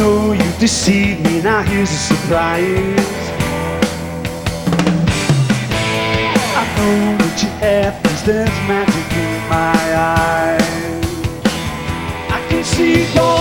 know you deceived me, now here's a surprise. I know that you're happy, there's magic in my eyes. I can see your